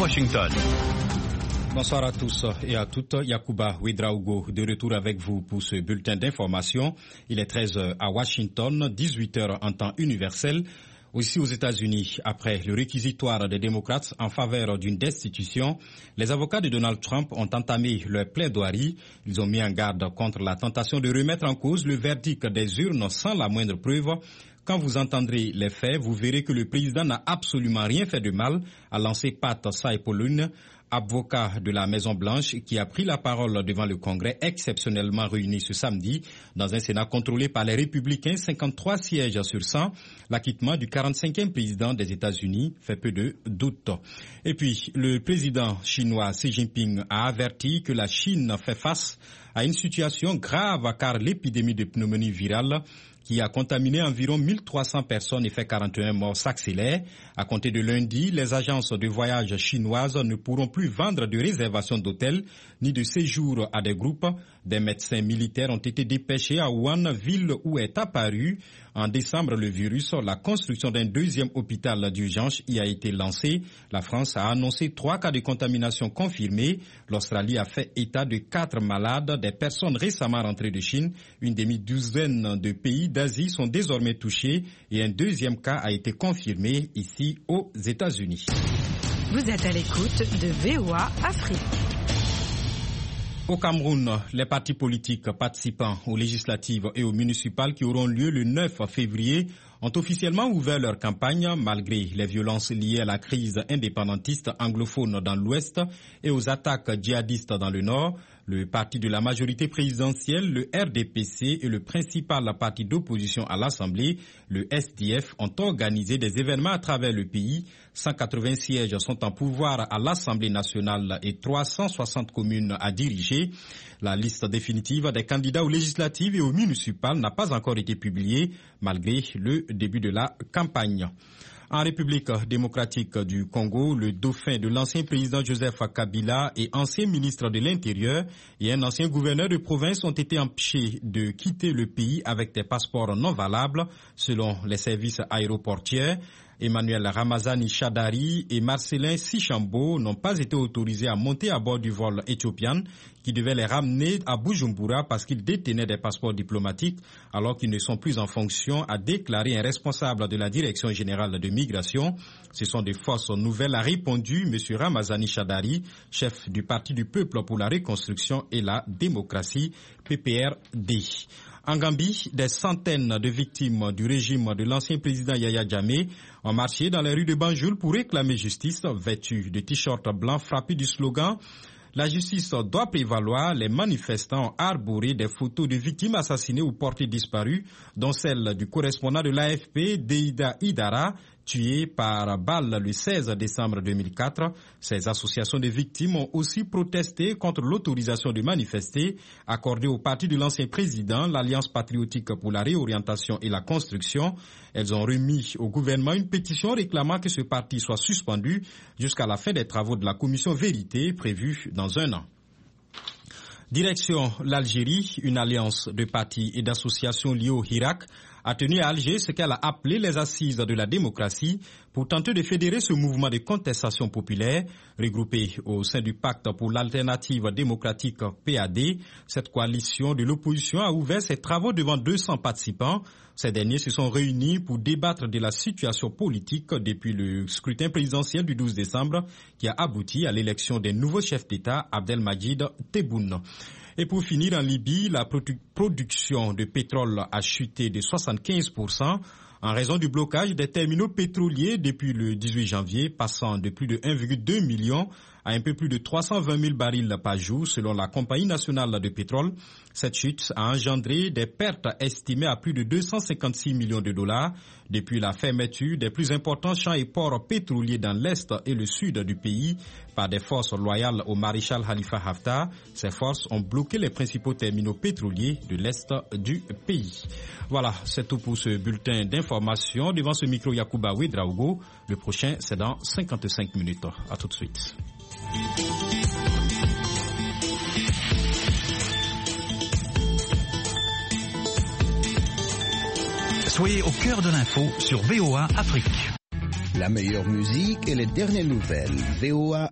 Washington. Bonsoir à tous et à toutes. Yacouba Ouedraogo de retour avec vous pour ce bulletin d'information. Il est 13h à Washington, 18h en temps universel. Aussi aux États-Unis, après le réquisitoire des démocrates en faveur d'une destitution, les avocats de Donald Trump ont entamé leur plaidoirie. Ils ont mis en garde contre la tentation de remettre en cause le verdict des urnes sans la moindre preuve. Quand vous entendrez les faits, vous verrez que le président n'a absolument rien fait de mal, a lancé Pat Cipollone, avocat de la Maison-Blanche, qui a pris la parole devant le Congrès exceptionnellement réuni ce samedi. Dans un Sénat contrôlé par les Républicains, 53 sièges sur 100, l'acquittement du 45e président des États-Unis fait peu de doute. Et puis, le président chinois Xi Jinping a averti que la Chine fait face à une situation grave car l'épidémie de pneumonie virale qui a contaminé environ 1300 personnes et fait 41 morts s'accélère. À compter de lundi, les agences de voyage chinoises ne pourront plus vendre de réservations d'hôtels ni de séjours à des groupes. Des médecins militaires ont été dépêchés à Wuhan, ville où est apparu en décembre le virus. La construction d'un deuxième hôpital d'urgence y a été lancée. La France a annoncé 3 cas de contamination confirmés. L'Australie a fait état de 4 malades, des personnes récemment rentrées de Chine. Une demi-douzaine de pays d'Asie sont désormais touchés et un deuxième cas a été confirmé ici aux États-Unis. Vous êtes à l'écoute de VOA Afrique. Au Cameroun, les partis politiques participant aux législatives et aux municipales qui auront lieu le 9 février ont officiellement ouvert leur campagne malgré les violences liées à la crise indépendantiste anglophone dans l'Ouest et aux attaques djihadistes dans le Nord. Le parti de la majorité présidentielle, le RDPC, et le principal parti d'opposition à l'Assemblée, le SDF, ont organisé des événements à travers le pays. 180 sièges sont en pouvoir à l'Assemblée nationale et 360 communes à diriger. La liste définitive des candidats aux législatives et aux municipales n'a pas encore été publiée, malgré le début de la campagne. En République démocratique du Congo, le dauphin de l'ancien président Joseph Kabila et ancien ministre de l'Intérieur et un ancien gouverneur de province ont été empêchés de quitter le pays avec des passeports non valables, selon les services aéroportiers. Emmanuel Ramazani Chadari et Marcelin Sichambo n'ont pas été autorisés à monter à bord du vol éthiopian qui devait les ramener à Bujumbura parce qu'ils détenaient des passeports diplomatiques alors qu'ils ne sont plus en fonction, a déclaré un responsable de la Direction générale de migration. Ce sont des fausses nouvelles, a répondu M. Ramazani Chadari, chef du Parti du peuple pour la reconstruction et la démocratie, PPRD. En Gambie, des centaines de victimes du régime de l'ancien président Yaya Jammeh ont marché dans les rues de Banjul pour réclamer justice, vêtus de t-shirts blancs frappés du slogan « La justice doit prévaloir ». Les manifestants ont arboré des photos de victimes assassinées ou portées disparues, dont celle du correspondant de l'AFP, Deida Idara, tué par balle le 16 décembre 2004. Ces associations de victimes ont aussi protesté contre l'autorisation de manifester accordée au parti de l'ancien président, l'Alliance patriotique pour la réorientation et la construction. Elles ont remis au gouvernement une pétition réclamant que ce parti soit suspendu jusqu'à la fin des travaux de la commission vérité prévue dans un an. Direction l'Algérie, une alliance de partis et d'associations liées au Hirak a tenu à Alger ce qu'elle a appelé les assises de la démocratie pour tenter de fédérer ce mouvement de contestation populaire regroupé au sein du pacte pour l'alternative démocratique PAD. Cette coalition de l'opposition a ouvert ses travaux devant 200 participants. Ces derniers se sont réunis pour débattre de la situation politique depuis le scrutin présidentiel du 12 décembre qui a abouti à l'élection des nouveaux chefs d'État, Abdelmadjid Tebboune. Et pour finir, en Libye, la production de pétrole a chuté de 75% en raison du blocage des terminaux pétroliers depuis le 18 janvier, passant de plus de 1,2 million à un peu plus de 320 000 barils par jour, selon la Compagnie nationale de pétrole. Cette chute a engendré des pertes estimées à plus de 256 millions de dollars depuis la fermeture des plus importants champs et ports pétroliers dans l'est et le sud du pays par des forces loyales au maréchal Khalifa Haftar. Ces forces ont bloqué les principaux terminaux pétroliers de l'est du pays. Voilà, c'est tout pour ce bulletin d'information. Devant ce micro, Yacouba Ouedraogo. Le prochain, c'est dans 55 minutes. À tout de suite. Soyez au cœur de l'info sur VOA Afrique. La meilleure musique et les dernières nouvelles. VOA